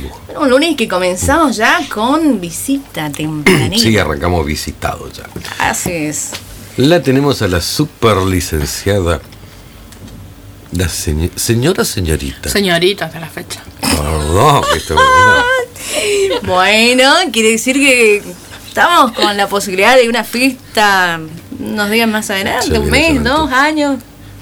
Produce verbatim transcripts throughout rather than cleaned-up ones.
lujo. Un lunes que comenzamos ya con visita tempranita. Sí, arrancamos visitado ya. Así es. La tenemos a la superlicenciada, la señ- señora señorita. Señorita hasta la fecha. Perdón, que esto es una... Bueno, quiere decir que estamos con la posibilidad de una fiesta unos días más adelante, Se un viene, mes, se dos años.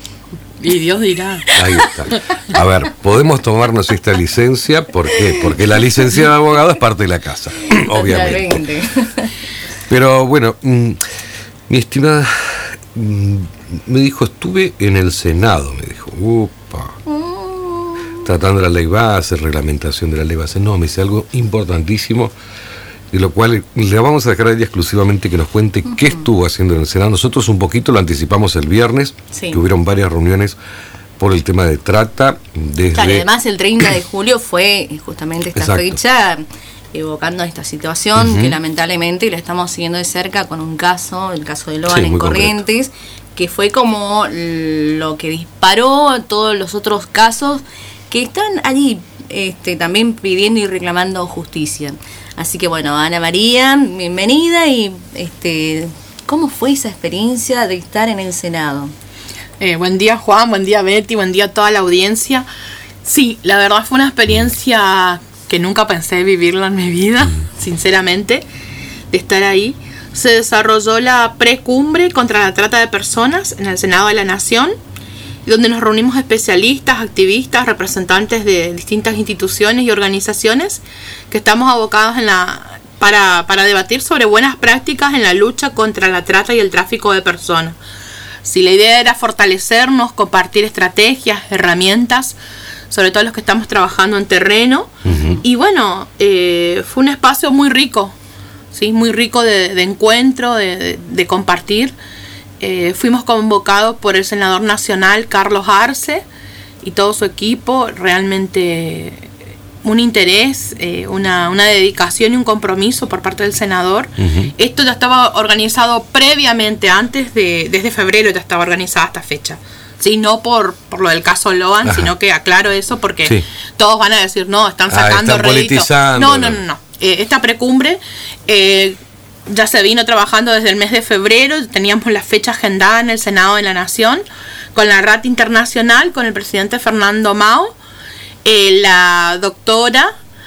Y Dios dirá. Ahí está. A ver, podemos tomarnos esta licencia, ¿por qué? Porque la licenciada de abogado es parte de la casa, obviamente. Totalmente. Pero bueno, mmm, mi estimada mmm, me dijo, estuve en el Senado, me dijo, upa, mm. tratando la ley base, reglamentación de la ley base. No, me dice algo importantísimo, de lo cual le vamos a dejar a ella exclusivamente que nos cuente uh-huh. qué estuvo haciendo en el Senado. Nosotros un poquito lo anticipamos el viernes, sí. que hubieron varias reuniones por el tema de trata. Desde... Claro, y además el treinta de julio fue justamente esta Exacto. fecha evocando esta situación uh-huh. que lamentablemente la estamos siguiendo de cerca con un caso, el caso de Loan sí, en Corrientes, concreto. Que fue como lo que disparó todos los otros casos que están allí este, también pidiendo y reclamando justicia. Así que bueno, Ana María, bienvenida y este, ¿cómo fue esa experiencia de estar en el Senado? Eh, buen día Juan, buen día Betty, buen día a toda la audiencia. Sí, la verdad fue una experiencia que nunca pensé vivirla en mi vida, sinceramente, de estar ahí. Se desarrolló la precumbre contra la trata de personas en el Senado de la Nación, donde nos reunimos especialistas, activistas, representantes de distintas instituciones y organizaciones que estamos abocados en la, para, para debatir sobre buenas prácticas en la lucha contra la trata y el tráfico de personas. Si la idea era fortalecernos, compartir estrategias, herramientas, sobre todo los que estamos trabajando en terreno. Uh-huh. Y bueno, eh, fue un espacio muy rico, ¿sí? Muy rico de, de encuentro, de, de, de compartir. Eh, fuimos convocados por el senador nacional Carlos Arce y todo su equipo. Realmente un interés, eh, una, una dedicación y un compromiso por parte del senador. Uh-huh. Esto ya estaba organizado previamente, antes de, desde febrero ya estaba organizada esta fecha. Sí, no por, por lo del caso Loan, Ajá. sino que aclaro eso porque sí. todos van a decir, no, están sacando ah, están rédito. No, no, no, no. Eh, esta precumbre eh, ya se vino trabajando desde el mes de febrero, teníamos la fecha agendada en el Senado de la Nación, con la R A T Internacional, con el presidente Fernando Mao, eh, la doctora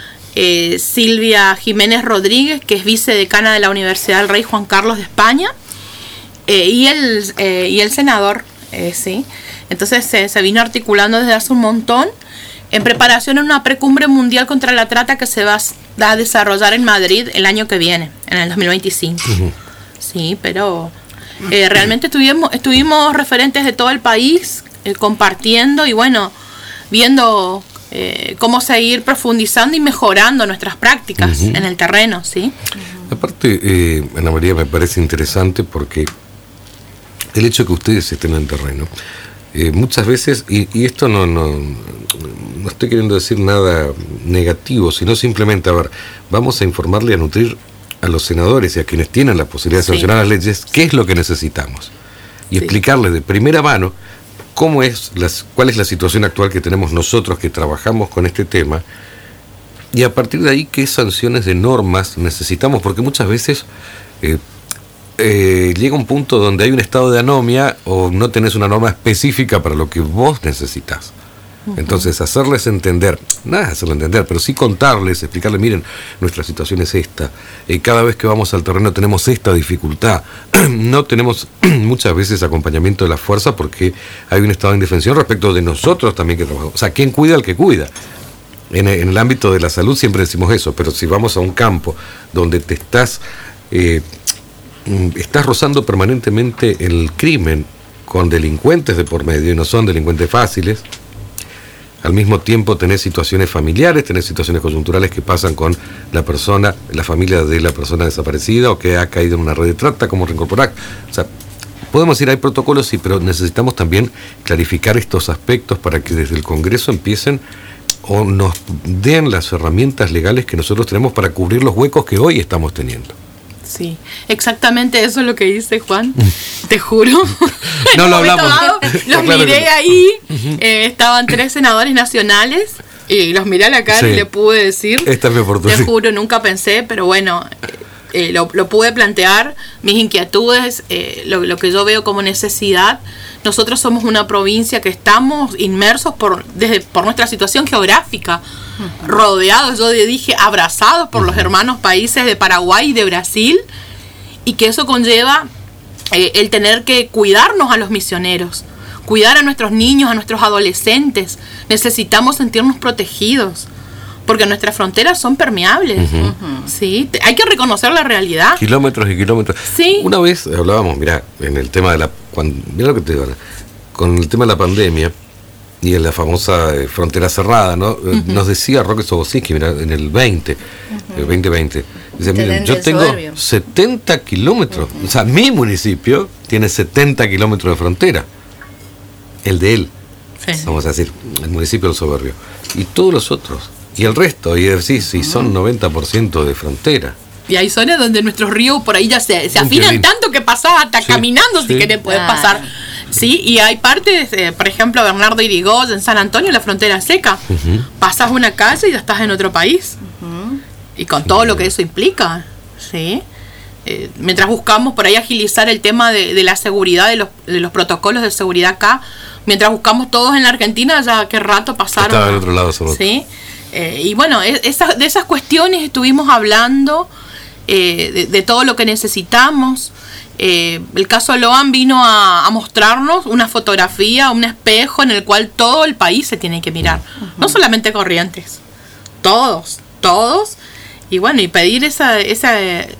eh, Silvia Jiménez Rodríguez, que es vicedecana de la Universidad del Rey Juan Carlos de España, eh, y, el, eh, y el senador, eh, sí. Entonces se, se vino articulando desde hace un montón, en preparación a una precumbre mundial contra la trata que se va a desarrollar en Madrid el año que viene, en el dos mil veinticinco. Uh-huh. Sí, pero eh, realmente estuvimos, estuvimos referentes de todo el país eh, compartiendo y bueno, viendo eh, cómo seguir profundizando y mejorando nuestras prácticas uh-huh. en el terreno, ¿sí? Uh-huh. Aparte, eh, Ana María, me parece interesante porque el hecho de que ustedes estén en el terreno, Eh, muchas veces, y, y esto no, no, no estoy queriendo decir nada negativo, sino simplemente, a ver, vamos a informarle y a nutrir a los senadores y a quienes tienen la posibilidad de sancionar sí. las leyes, qué es lo que necesitamos. Y sí. explicarles de primera mano cómo es las, cuál es la situación actual que tenemos nosotros que trabajamos con este tema, y a partir de ahí qué sanciones de normas necesitamos, porque muchas veces eh, Eh, llega un punto donde hay un estado de anomia o no tenés una norma específica para lo que vos necesitas. Uh-huh. Entonces hacerles entender, nada hacerlo entender, pero sí contarles, explicarles, miren, nuestra situación es esta, eh, cada vez que vamos al terreno tenemos esta dificultad, no tenemos muchas veces acompañamiento de la fuerza porque hay un estado de indefensión respecto de nosotros también que trabajamos. O sea, ¿quién cuida al que cuida? En, en el ámbito de la salud siempre decimos eso, pero si vamos a un campo donde te estás eh, estás rozando permanentemente el crimen con delincuentes de por medio, y no son delincuentes fáciles, al mismo tiempo tenés situaciones familiares, tenés situaciones coyunturales que pasan con la persona, la familia de la persona desaparecida o que ha caído en una red de trata, como reincorporar. O sea, podemos decir, hay protocolos, sí, pero necesitamos también clarificar estos aspectos para que desde el Congreso empiecen o nos den las herramientas legales que nosotros tenemos para cubrir los huecos que hoy estamos teniendo. Sí, exactamente eso es lo que dice Juan, te juro. No lo hablamos. Dado, los claro miré ahí, uh-huh. eh, estaban tres senadores nacionales, Y los miré a la cara sí. y le pude decir, esta es mi oportunidad. Te juro, nunca pensé, pero bueno, eh, lo, lo pude plantear, mis inquietudes, eh, lo, lo que yo veo como necesidad. Nosotros somos una provincia que estamos inmersos por, desde, por nuestra situación geográfica, uh-huh. rodeados, yo dije, abrazados por uh-huh. los hermanos países de Paraguay y de Brasil, y que eso conlleva eh, el tener que cuidarnos a los misioneros, cuidar a nuestros niños, a nuestros adolescentes. Necesitamos sentirnos protegidos, porque nuestras fronteras son permeables. Uh-huh. ¿Sí? Hay que reconocer la realidad. Kilómetros y kilómetros. Sí. Una vez hablábamos, mira, en el tema de la... Cuando, mira lo que te digo, con el tema de la pandemia y en la famosa eh, frontera cerrada, ¿no? Uh-huh. Nos decía Roque Sobocinski, mira, en el veinte, uh-huh. el veinte veinte, dice, miren, yo tengo soberbio. setenta kilómetros, uh-huh. o sea, mi municipio tiene setenta kilómetros de frontera. El de él, sí. vamos a decir, el municipio del Soberbio, y todos los otros, y el resto, y decir, sí, son noventa por ciento de frontera. Y hay zonas donde nuestros ríos por ahí ya se, se afinan tanto que pasás hasta sí, caminando sí. si querés poder ah. pasar. Sí, y hay partes, eh, por ejemplo, Bernardo Irigoyen, en San Antonio, la frontera seca. Uh-huh. Pasas una calle y ya estás en otro país. Uh-huh. Y con todo uh-huh. lo que eso implica, ¿sí? Eh, mientras buscamos por ahí agilizar el tema de, de la seguridad, de los, de los protocolos de seguridad acá, mientras buscamos todos en la Argentina, ya qué rato pasaron. Estaba del otro lado, solo. Sí. Eh, y bueno, esas, de esas cuestiones estuvimos hablando, eh, de, de todo lo que necesitamos. Eh, el caso Loan vino a, a mostrarnos una fotografía, un espejo en el cual todo el país se tiene que mirar. Uh-huh. No solamente Corrientes, todos, todos. Y bueno, y pedir esa, esa,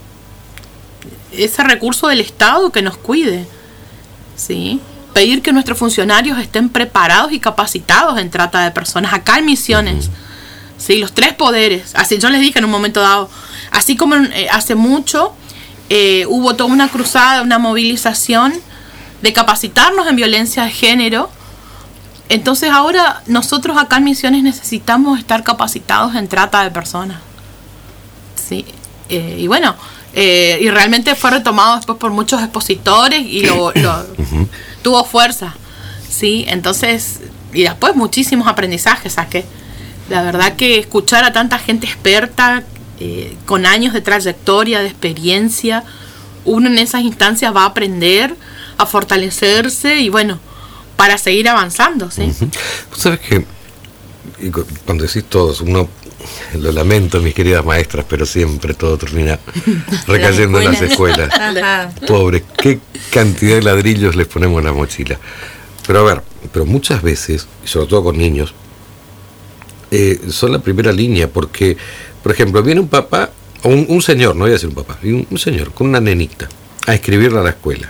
ese recurso del Estado que nos cuide, ¿sí? Pedir que nuestros funcionarios estén preparados y capacitados en trata de personas, acá en Misiones. Uh-huh. Sí, los tres poderes. Así yo les dije en un momento dado, así como eh, hace mucho eh, hubo toda una cruzada, una movilización de capacitarnos en violencia de género, entonces ahora nosotros acá en Misiones necesitamos estar capacitados en trata de personas. Sí, eh, y bueno, eh, y realmente fue retomado después por muchos expositores y lo, lo uh-huh. tuvo fuerza. Sí, entonces, y después muchísimos aprendizajes saqué. La verdad que escuchar a tanta gente experta, eh, con años de trayectoria, de experiencia, uno en esas instancias va a aprender, a fortalecerse y bueno, para seguir avanzando, ¿sí? Uh-huh. ¿Sabes qué? Cuando decís todos, uno, lo lamento, mis queridas maestras, pero siempre todo termina recayendo en las escuelas. Pobre, qué cantidad de ladrillos les ponemos en la mochila. Pero a ver, pero muchas veces, y sobre todo con niños, Eh, son la primera línea, porque, por ejemplo, viene un papá, o un, un señor, no voy a decir un papá, un, un señor con una nenita a escribirla a la escuela.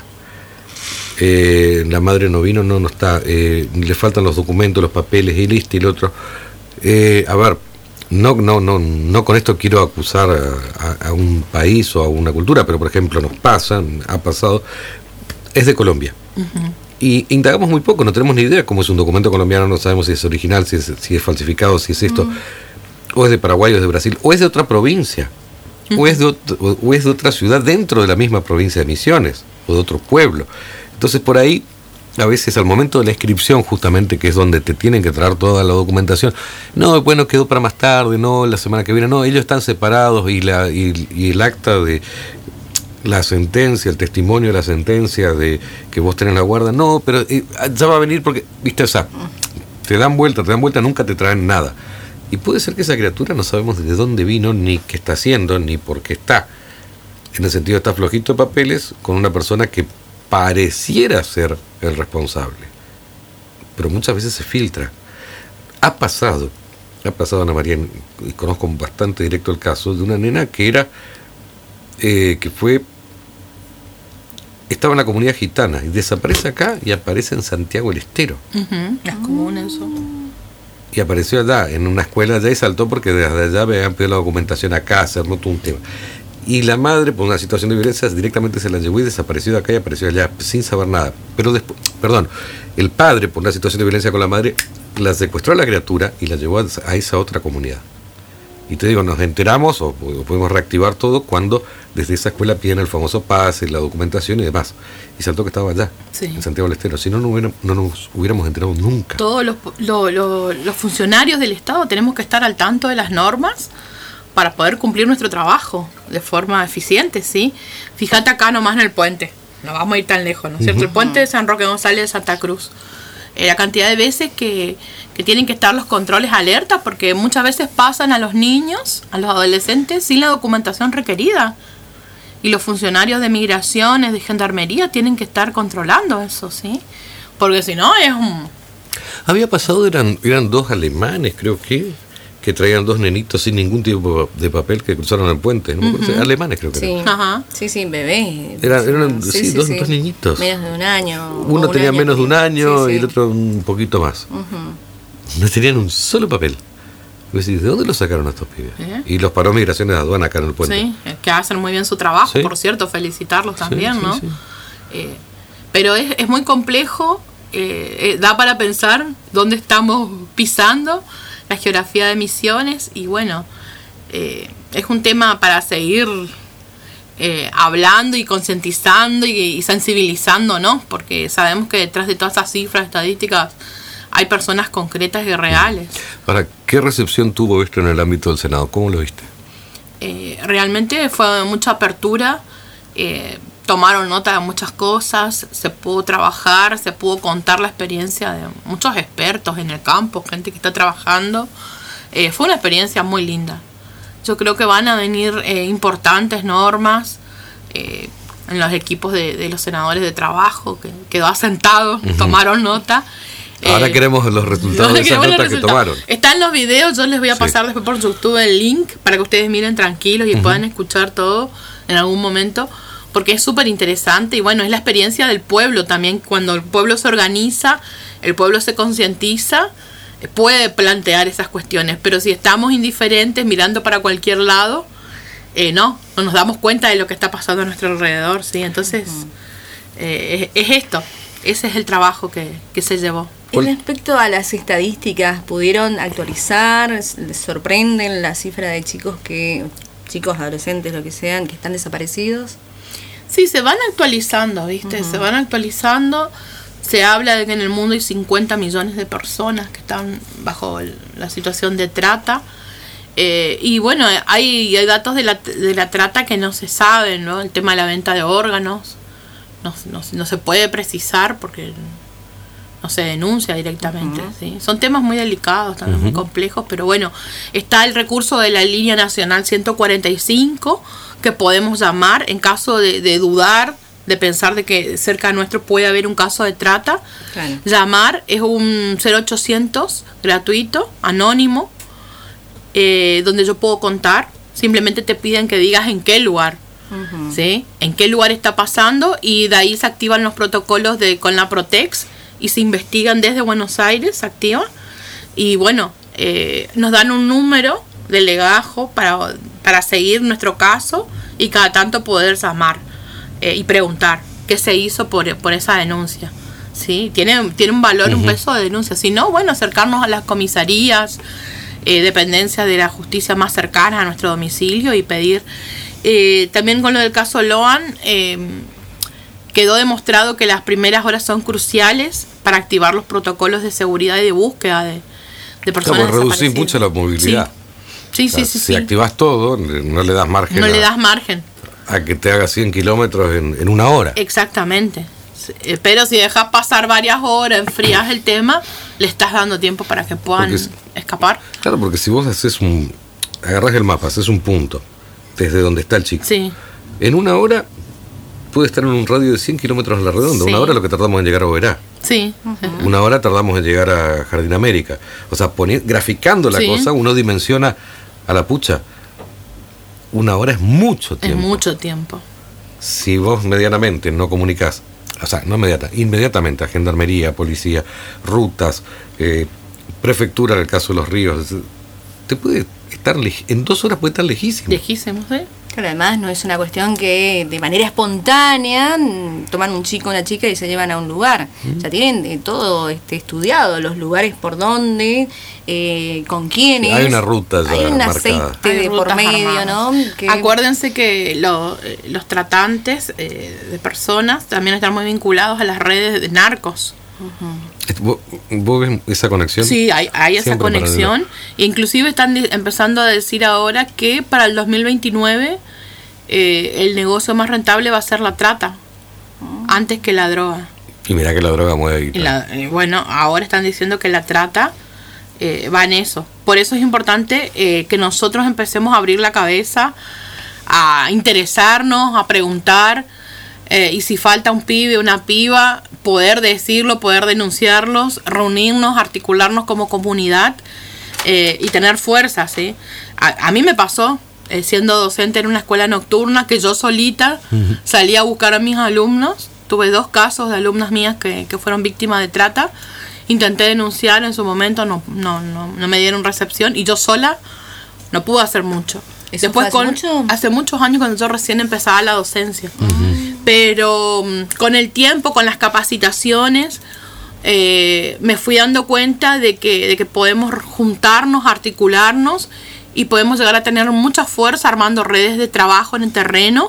Eh, la madre no vino, no, no está, eh, le faltan los documentos, los papeles, y listo, y lo otro. Eh, a ver, no, no, no, no con esto quiero acusar a, a, a un país o a una cultura, pero por ejemplo nos pasa, ha pasado, es de Colombia. Uh-huh. Y indagamos muy poco, no tenemos ni idea cómo es un documento colombiano, no sabemos si es original, si es, si es falsificado, si es esto, mm. o es de Paraguay, o es de Brasil, o es de otra provincia, mm. o, es de otro, o, o es de otra ciudad dentro de la misma provincia de Misiones, o de otro pueblo. Entonces por ahí, a veces al momento de la inscripción, justamente, que es donde te tienen que traer toda la documentación, no, bueno, quedó para más tarde, no, la semana que viene, no, ellos están separados y, la, y, y el acta de... la sentencia, el testimonio de la sentencia de que vos tenés la guarda, no, pero eh, ya va a venir porque, viste, o sea, te dan vuelta, te dan vuelta, nunca te traen nada. Y puede ser que esa criatura no sabemos de dónde vino, ni qué está haciendo, ni por qué está. En el sentido, está flojito de papeles con una persona que pareciera ser el responsable. Pero muchas veces se filtra. Ha pasado, ha pasado, Ana María, y conozco bastante directo el caso, de una nena que era, eh, que fue... estaba en la comunidad gitana y desaparece acá y aparece en Santiago del Estero. Uh-huh. Las comunas son. Y apareció allá, en una escuela allá, y saltó porque desde allá me habían pedido la documentación acá, hacer no todo un tema. Y la madre, por una situación de violencia, directamente se la llevó y desapareció de acá y apareció allá, sin saber nada. Pero después, perdón, el padre, por una situación de violencia con la madre, la secuestró a la criatura y la llevó a esa otra comunidad. Y te digo, nos enteramos o, o podemos reactivar todo cuando desde esa escuela piden el famoso pase, la documentación y demás. Y saltó que estaba allá, sí. en Santiago del Estero. Si no, no, hubiera, no nos hubiéramos enterado nunca. Todos los, lo, lo, los funcionarios del Estado tenemos que estar al tanto de las normas para poder cumplir nuestro trabajo de forma eficiente, ¿sí? Fíjate acá nomás en el puente. No vamos a ir tan lejos, ¿no es cierto? Uh-huh. El puente de San Roque González de Santa Cruz. Eh, la cantidad de veces que, que tienen que estar los controles alerta, porque muchas veces pasan a los niños, a los adolescentes, sin la documentación requerida. Y los funcionarios de migraciones, de gendarmería, tienen que estar controlando eso, ¿sí? Porque si no es un... Había pasado, eran, eran dos alemanes, creo que, que traían dos nenitos sin ningún tipo de papel que cruzaron el puente. ¿No? Uh-huh. Alemanes creo que sí. eran. Ajá. Sí, sí, bebés. Eran, eran sí, sí, sí, dos, sí. dos niñitos. Menos de un año. Uno tenía año menos de un año sí, sí. y el otro un poquito más. Uh-huh. No tenían un solo papel. ¿De dónde lo sacaron estos pibes? ¿Eh? Y los paró Migraciones de Aduana acá en el puente. Sí, que hacen muy bien su trabajo, ¿sí? Por cierto, felicitarlos también, sí, sí, ¿no? Sí. Eh, pero es, es muy complejo, eh, eh, da para pensar dónde estamos pisando, la geografía de Misiones, y bueno, eh, es un tema para seguir eh, hablando y concientizando y, y sensibilizando, ¿no? Porque sabemos que detrás de todas esas cifras estadísticas hay personas concretas y reales. Ahora, ¿qué recepción tuvo esto en el ámbito del Senado? ¿Cómo lo viste? Eh, realmente fue mucha apertura, eh, tomaron nota de muchas cosas, se pudo trabajar, se pudo contar la experiencia de muchos expertos en el campo, gente que está trabajando. Eh, fue una experiencia muy linda. Yo creo que van a venir eh, importantes normas eh, en los equipos de, de los senadores de trabajo, que quedó asentado, uh-huh. tomaron nota. Ahora eh, queremos los resultados de esa nota que tomaron. Están los videos, yo les voy a pasar sí. después por YouTube el link para que ustedes miren tranquilos y uh-huh. puedan escuchar todo en algún momento, porque es súper interesante y bueno, es la experiencia del pueblo también. Cuando el pueblo se organiza, el pueblo se concientiza, puede plantear esas cuestiones, pero si estamos indiferentes mirando para cualquier lado, eh, no, no nos damos cuenta de lo que está pasando a nuestro alrededor, ¿sí? Entonces, uh-huh. eh, es, es esto, ese es el trabajo que, que se llevó. Y respecto a las estadísticas, ¿pudieron actualizar? ¿Les sorprenden la cifra de chicos que chicos, adolescentes, lo que sean, que están desaparecidos? Sí, se van actualizando, ¿viste? Uh-huh. Se van actualizando. Se habla de que en el mundo hay cincuenta millones de personas que están bajo el, la situación de trata. Eh, y bueno, hay, hay datos de la, de la trata que no se saben, ¿no? El tema de la venta de órganos no, no, no se puede precisar porque no se denuncia directamente. Uh-huh. ¿Sí? Son temas muy delicados, también uh-huh. muy complejos, pero bueno, está el recurso de la línea nacional ciento cuarenta y cinco que podemos llamar en caso de, de dudar, de pensar de que cerca nuestro puede haber un caso de trata. Claro. Llamar es un cero ochocientos gratuito, anónimo, eh, donde yo puedo contar. Simplemente te piden que digas en qué lugar, uh-huh. ¿sí? En qué lugar está pasando, y de ahí se activan los protocolos de con la Protex y se investigan desde Buenos Aires, se activan. Y bueno, eh, nos dan un número de legajo para, para seguir nuestro caso y cada tanto poder llamar eh, y preguntar qué se hizo por, por esa denuncia. ¿Sí? Tiene, tiene un valor, uh-huh. un peso de denuncia. Si no, bueno, acercarnos a las comisarías, eh, dependencias de la justicia más cercanas a nuestro domicilio y pedir. Eh, también con lo del caso Loan, eh, quedó demostrado que las primeras horas son cruciales para activar los protocolos de seguridad y de búsqueda de, de personas desaparecidas. Reducir mucho la movilidad. Sí, sí, o sea, sí, sí. Si sí. activas todo, no le das margen. No a, le das margen. A que te haga cien kilómetros en, en una hora. Exactamente. Pero si dejas pasar varias horas, enfrías el tema, le estás dando tiempo para que puedan porque, escapar. Claro, porque si vos haces un... agarrás el mapa, haces un punto desde donde está el chico. Sí. En una hora puede estar en un radio de cien kilómetros a la redonda. Sí. Una hora lo que tardamos en llegar a Oberá. Sí. Uh-huh. Una hora tardamos en llegar a Jardín América. O sea, poni- graficando la sí. cosa, uno dimensiona a la pucha. Una hora es mucho tiempo. Es mucho tiempo. Si vos medianamente no comunicás, o sea, no inmediata, inmediatamente a Gendarmería, Policía, rutas, eh, Prefectura en el caso de los ríos, te puede estar, le- en dos horas puede estar lejísimo. Lejísimo, ¿sí? Pero además no es una cuestión que de manera espontánea toman un chico o una chica y se llevan a un lugar. ¿Mm? Ya tienen eh, todo este, estudiado, los lugares por dónde, eh, con quiénes. Hay una ruta ya Hay un marcada. aceite de por medio, armadas. ¿No? Que... Acuérdense que lo, los tratantes eh, de personas también están muy vinculados a las redes de narcos. Uh-huh. ¿Vos ves esa conexión? Sí, hay, hay esa Siempre conexión. E inclusive están de, empezando a decir ahora que para el dos mil veintinueve eh, el negocio más rentable va a ser la trata, uh-huh. antes que la droga. Y mira que la droga mueve. Y la, eh, bueno, ahora están diciendo que la trata eh, va en eso. Por eso es importante eh, que nosotros empecemos a abrir la cabeza, a interesarnos, a preguntar. Eh, y si falta un pibe, una piba, poder decirlo, poder denunciarlos, reunirnos, articularnos como comunidad eh, y tener fuerza, ¿sí? A, a mí me pasó, eh, siendo docente en una escuela nocturna, que yo solita uh-huh. salí a buscar a mis alumnos. Tuve dos casos de alumnas mías que, que fueron víctimas de trata. Intenté denunciar en su momento, no, no, no, no me dieron recepción y yo sola no pude hacer mucho. ¿Eso Después hace con, mucho? Hace muchos años cuando yo recién empezaba la docencia. Uh-huh. Pero um, con el tiempo, con las capacitaciones, eh, me fui dando cuenta de que, de que podemos juntarnos, articularnos y podemos llegar a tener mucha fuerza armando redes de trabajo en el terreno.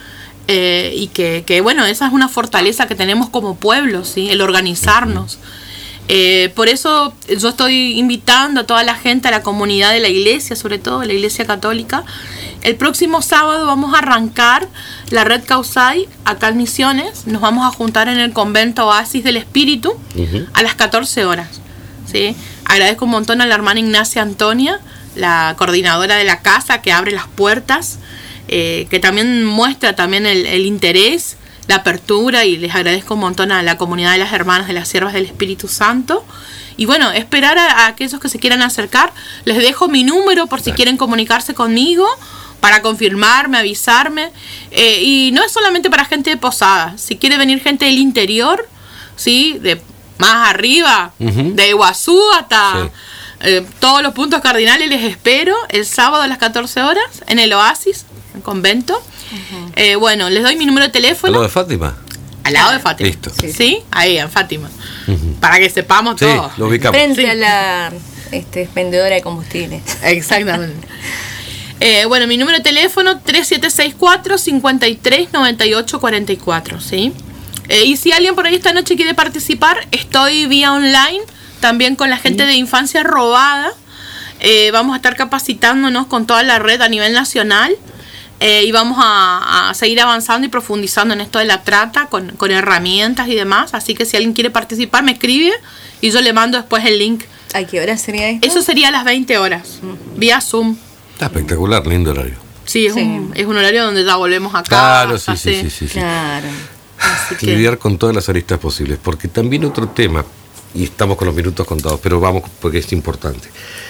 Eh, y que, que, bueno, esa es una fortaleza que tenemos como pueblo, ¿sí? El organizarnos. Eh, por eso yo estoy invitando a toda la gente, a la comunidad de la iglesia, sobre todo la iglesia católica. El próximo sábado vamos a arrancar la red Causay acá en Misiones. Nos vamos a juntar en el convento Oasis del Espíritu uh-huh. a las catorce horas, ¿sí? Agradezco un montón a la hermana Ignacia Antonia, la coordinadora de la casa, que abre las puertas, eh, que también muestra también el, el interés, la apertura, y les agradezco un montón a la comunidad de las hermanas de las siervas del Espíritu Santo. Y bueno, esperar a, a aquellos que se quieran acercar. Les dejo mi número por si Dale. quieren comunicarse conmigo, para confirmarme, avisarme. Eh, y no es solamente para gente de Posada. Si quiere venir gente del interior, ¿sí? De más arriba, uh-huh. de Iguazú hasta sí. eh, todos los puntos cardinales, les espero el sábado a las catorce horas en el Oasis, el convento. Uh-huh. Eh, bueno, les doy mi número de teléfono. ¿Al lado de Fátima? Al lado de Fátima. Listo. Sí, ¿Sí? Ahí, en Fátima. Uh-huh. Para que sepamos sí, todo. Lo ubicamos. Frente sí. a la este, expendedora de combustibles. Exactamente. eh, bueno, mi número de teléfono tres siete seis cuatro, cinco tres, nueve ocho cuatro cuatro, ¿sí? Eh, y si alguien por ahí esta noche quiere participar, estoy vía online, también con la gente uh-huh. de Infancia Robada. Eh, vamos a estar capacitándonos con toda la red a nivel nacional. Eh, y vamos a, a seguir avanzando y profundizando en esto de la trata con, con herramientas y demás. Así que si alguien quiere participar, me escribe y yo le mando después el link. ¿A qué hora sería esto? Eso sería a las veinte horas, uh-huh. vía Zoom. Está espectacular, lindo horario. Sí, es, sí. Un, es un horario donde ya volvemos acá. Claro, sí, sí, sí, sí, sí. Claro. Así que lidiar con todas las aristas posibles. Porque también otro tema, y estamos con los minutos contados, pero vamos porque es importante.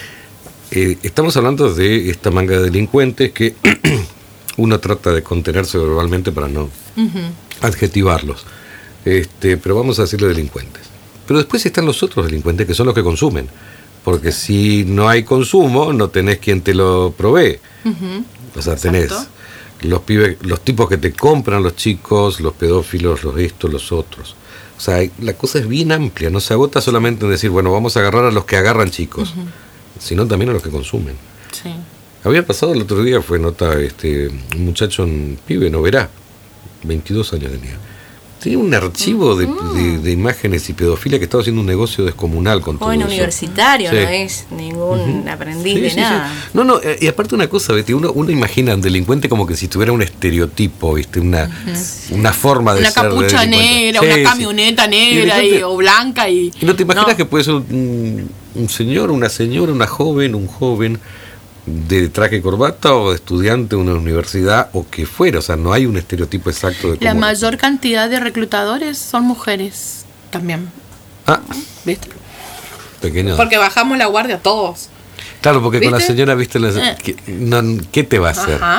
Eh, estamos hablando de esta manga de delincuentes que... uno trata de contenerse verbalmente para no uh-huh. adjetivarlos, este, pero vamos a decirle delincuentes. Pero después están los otros delincuentes, que son los que consumen, porque si no hay consumo, no tenés quien te lo provee. Uh-huh. O sea, tenés los pibes, los tipos que te compran los chicos, los pedófilos, los estos, los otros. O sea, la cosa es bien amplia, no se agota solamente en decir, bueno, vamos a agarrar a los que agarran chicos, uh-huh. sino también a los que consumen. Sí. Había pasado el otro día, fue nota, este, un muchacho, un pibe, no verá, veintidós años tenía. Tenía un archivo de, de, de imágenes y pedofilia que estaba haciendo un negocio descomunal con todo Joven eso. universitario, sí. no es ningún uh-huh. aprendiz sí, de sí, nada. Sí. No, no, y aparte una cosa, Betty, uno, uno imagina un delincuente como que si tuviera un estereotipo, ¿viste? Una, uh-huh. una forma de una ser. Una capucha negra, sí, una camioneta sí. negra y, y, o blanca. Y, y no te imaginas no. que puede ser un, un señor, una señora, una joven, un joven... de traje y corbata o de estudiante de una universidad o que fuera, o sea, no hay un estereotipo exacto de cómo... La mayor cantidad de reclutadores son mujeres también. Ah, ¿viste? Pequeño. Porque bajamos la guardia todos. Claro, porque ¿viste? Con la señora, viste, la, eh. ¿qué, no, ¿qué te va a hacer? Ajá.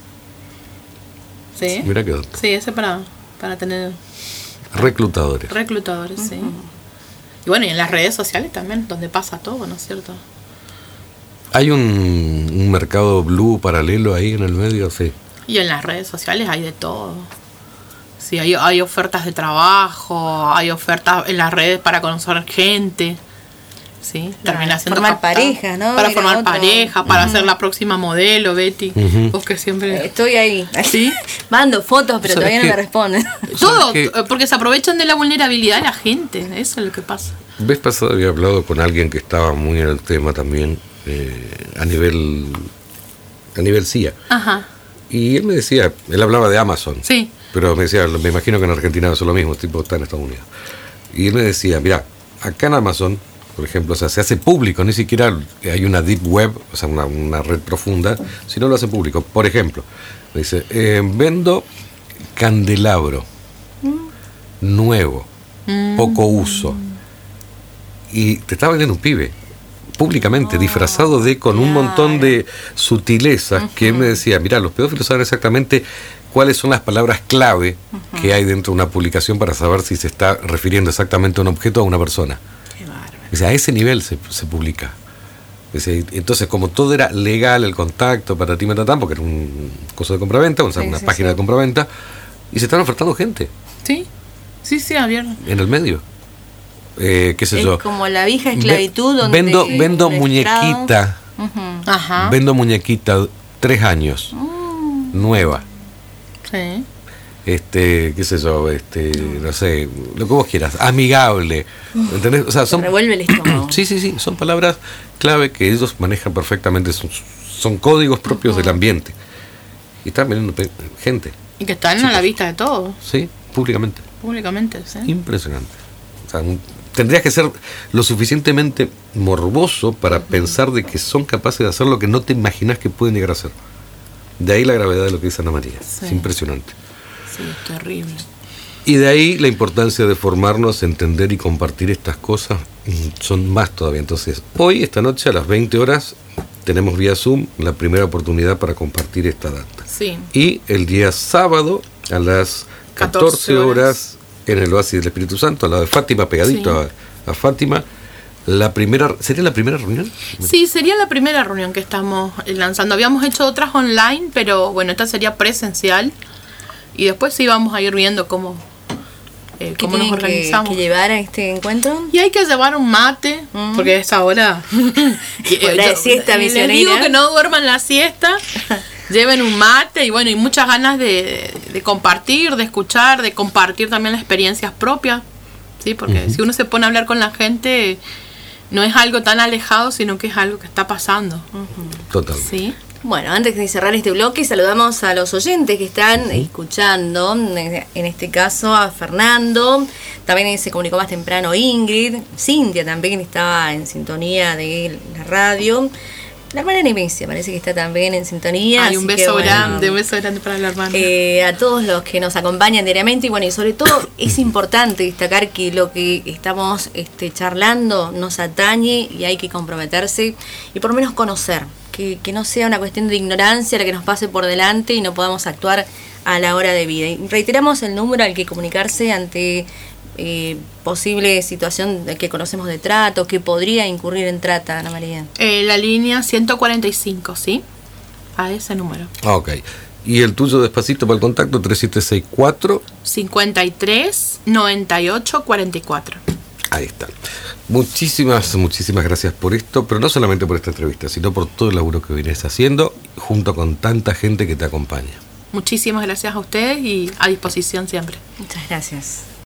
Sí. Mira qué otro. Sí, ese para, para tener... Reclutadores. Reclutadores, uh-huh. sí. Y bueno, y en las redes sociales también, donde pasa todo, ¿no es cierto? ¿Hay un, un mercado blue paralelo ahí en el medio? Sí. Y en las redes sociales hay de todo. Sí, hay, hay ofertas de trabajo, hay ofertas en las redes para conocer gente. Sí, para formar pareja, ¿no? Para Mira formar otro. pareja, para uh-huh. ser la próxima modelo, Betty. Uh-huh. Vos que siempre... Estoy ahí. ¿Sí? Mando fotos, pero todavía no me responden. Todo, porque se aprovechan de la vulnerabilidad de la gente. Eso es lo que pasa. Vez pasado había hablado con alguien que estaba muy en el tema también, eh, a nivel a nivel C I A. Ajá. Y él me decía, él hablaba de Amazon. Sí. Pero me decía, me imagino que en Argentina es lo mismo, tipo está en Estados Unidos. Y él me decía, mira, acá en Amazon, por ejemplo, o sea, se hace público, ni siquiera hay una deep web, o sea, una, una red profunda, sino lo hace público. Por ejemplo, me dice, eh, vendo candelabro mm. nuevo, mm. poco uso. Y te estaba vendiendo un pibe, públicamente, oh, disfrazado de, con claro. un montón de sutilezas, uh-huh. que él me decía, mira, los pedófilos saben exactamente cuáles son las palabras clave uh-huh. que hay dentro de una publicación para saber si se está refiriendo exactamente a un objeto o a una persona. O sea, a ese nivel se, se publica. Entonces, como todo era legal, el contacto, para ti, matatán, porque era un coso de compraventa, o sea, sí, una sí, página sí. de compraventa, y se están ofertando gente. Sí, sí, sí, abierto. En el medio. Eh, ¿Qué sé es yo? Como la vieja esclavitud. Ve, donde vendo vendo muñequita. Uh-huh. Ajá. Vendo muñequita, tres años, uh. nueva. Sí. Este, qué sé yo, este, no sé, lo que vos quieras, amigable, ¿entendés? O sea, son, se revuelve el estómago. Sí, sí, sí, son palabras clave que ellos manejan perfectamente, son, son códigos propios uh-huh. del ambiente. Y están vendiendo gente. Y que están chicos. A la vista de todos. Sí, públicamente. Públicamente, sí. Impresionante. O sea, un, tendrías que ser lo suficientemente morboso para uh-huh. pensar de que son capaces de hacer lo que no te imaginas que pueden llegar a hacer. De ahí la gravedad de lo que dice Ana María. Sí. Es impresionante. Sí, es terrible. Y de ahí la importancia de formarnos, entender y compartir estas cosas son más todavía. Entonces, hoy, esta noche, a las veinte horas, tenemos vía Zoom la primera oportunidad para compartir esta data. Sí. Y el día sábado, a las catorce horas, en el Oasis del Espíritu Santo, al lado de Fátima, pegadito sí. a, a Fátima, la primera, ¿sería la primera reunión? Sí, sería la primera reunión que estamos lanzando. Habíamos hecho otras online, pero bueno, esta sería presencial. Y después sí vamos a ir viendo cómo, eh, cómo nos organizamos. ¿Qué que llevar a este encuentro? Y hay que llevar un mate, mm. porque es ahora. Por la siesta misionera. Les digo que no duerman la siesta, lleven un mate y bueno, y muchas ganas de, de compartir, de escuchar, de compartir también las experiencias propias. Sí, porque uh-huh. si uno se pone a hablar con la gente, no es algo tan alejado, sino que es algo que está pasando. Uh-huh. Total. Sí. Bueno, antes de cerrar este bloque, saludamos a los oyentes que están uh-huh. escuchando, en este caso a Fernando, también se comunicó más temprano Ingrid, Cintia también estaba en sintonía de la radio, la hermana Nemesia parece que está también en sintonía. Hay un beso que, grande, bueno, un beso grande para la hermana. Eh, a todos los que nos acompañan diariamente y bueno, y sobre todo es importante destacar que lo que estamos este, charlando nos atañe y hay que comprometerse y por lo menos conocer. Que, que no sea una cuestión de ignorancia la que nos pase por delante y no podamos actuar a la hora de vida. Y reiteramos el número al que comunicarse ante eh, posible situación que conocemos de trato, que podría incurrir en trata, Ana María. Eh, la línea ciento cuarenta y cinco, ¿sí? A ese número. Ok. ¿Y el tuyo despacito para el contacto? tres siete seis cuatro cincuenta y tres noventa y ocho cuarenta y cuatro. Ahí está. Muchísimas, muchísimas gracias por esto, pero no solamente por esta entrevista, sino por todo el laburo que vienes haciendo junto con tanta gente que te acompaña. Muchísimas gracias a ustedes y a disposición siempre. Muchas gracias.